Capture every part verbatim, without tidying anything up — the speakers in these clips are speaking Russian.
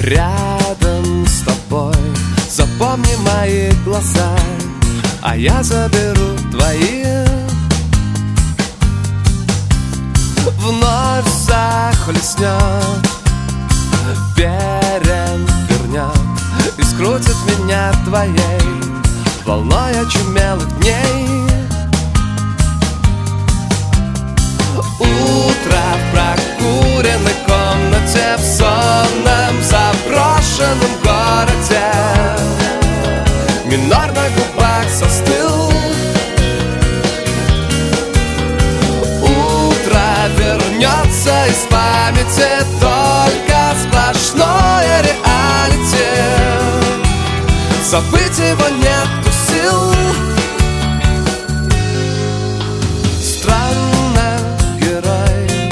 рядом с тобой. Запомни мои глаза, а я заберу твои. Вновь захлестнет, верен вернет и скрутит меня твоей волной очумелых дней. Утро в прокуренной комнате, в сонном заброшенном городе. Минор на губах застыл. Утро вернется из памяти, только сплошное реалити. Забыть его нету сил. Странно, герой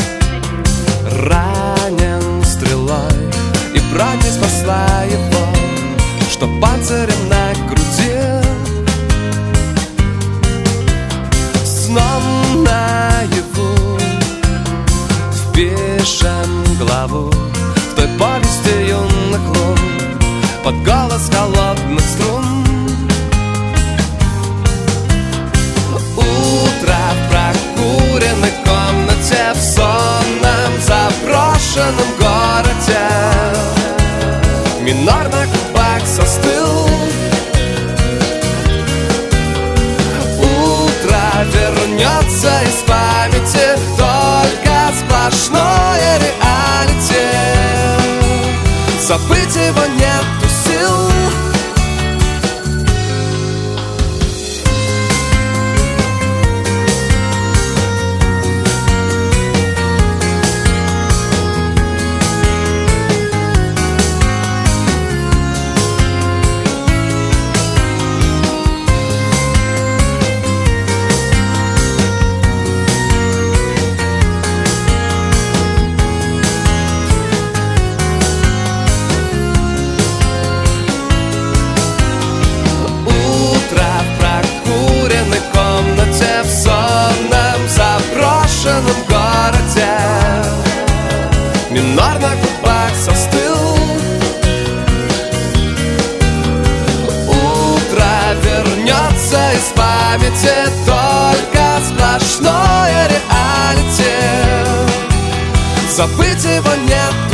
ранен стрелой, и бронь не спасла его, что панцирем на груди. Сном наяву впишем главу в той повести юных лун под голос холодных струн. Утро в прокуренной комнате, в сонном заброшенном городе. Минор на губах застыл. Утро вернется из памяти, только сплошное реалити. Забыть его нету сил. Городе. Минор на губах застыл. Утро вернется из памяти, только сплошное реалити. Забыть его нет.